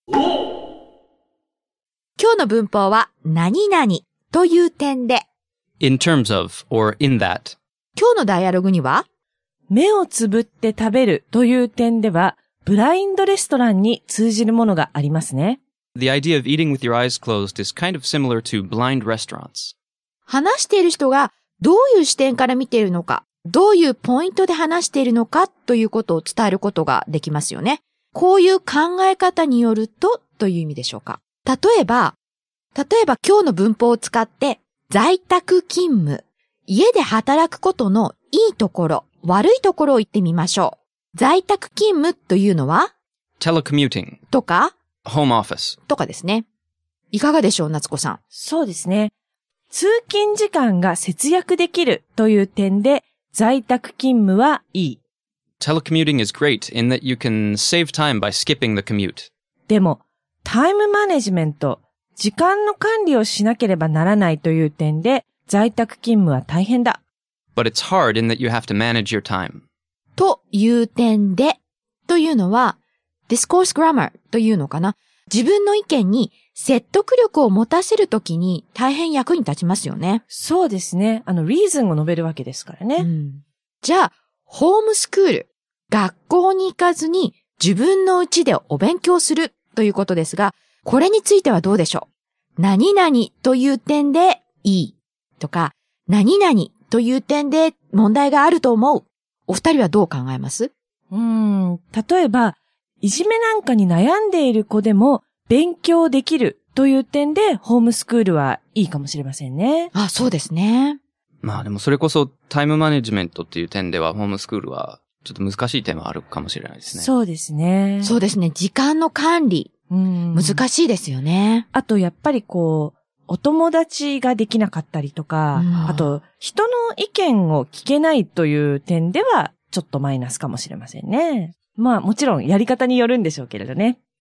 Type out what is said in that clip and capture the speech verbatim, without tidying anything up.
今日の文法は何々という点で、 In terms of, or in that. 今日のダイアログには、 目をつぶって食べるという点では、ブラインドレストランに通じるものがありますね。 The idea of eating with your eyes closed is kind of similar to blind restaurants. 話している人がどういう視点から見ているのか、どういうポイントで話しているのかということを伝えることができますよね。こういう考え方によるとという意味でしょうか。例えば、例えば今日の文法を使って在宅勤務、家で働くことのいいところ、悪いところを言ってみましょう。在宅勤務というのは Telecommuting. とか Home office. とかですね。いかがでしょう、夏子さん。 そうですね。通勤時間が節約できるという点で在宅勤務はいい。 Telecommuting is great in that you can save time by skipping the commute. でも、タイムマネジメント、時間の管理をしなければならないという点で在宅勤務は大変だ。 But it's hard in that you have to manage your time. という点でというのはdiscourse grammar というのかな。自分の意見に説得力を持たせるときに大変役に立ちますよね。 そうですね。あの、リーズンを述べるわけですからね。 うん、じゃあ、ホームスクール、学校に行かずに自分の家でお勉強するということですが、これについてはどうでしょう。何々という点でいいとか、何々という点で問題があると思う。お二人はどう考えます？ うーん、例えば、いじめなんかに悩んでいる子でも勉強できるという点でホームスクールはいいかもしれませんね。 あ、そうですね。 まあでもそれこそタイムマネジメントっていう点ではホームスクールはちょっと難しい点はあるかもしれないですね。 そうですね。 そうですね。時間の管理、 うん、 難しいですよね。 あとやっぱりこう、お友達ができなかったりとか、 うん、 あと人の意見を聞けないという点ではちょっとマイナスかもしれませんね。まあもちろんやり方によるんでしょうけれどね。